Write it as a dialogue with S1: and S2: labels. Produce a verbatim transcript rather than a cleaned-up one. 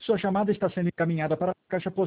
S1: Sua chamada está sendo encaminhada para a caixa postal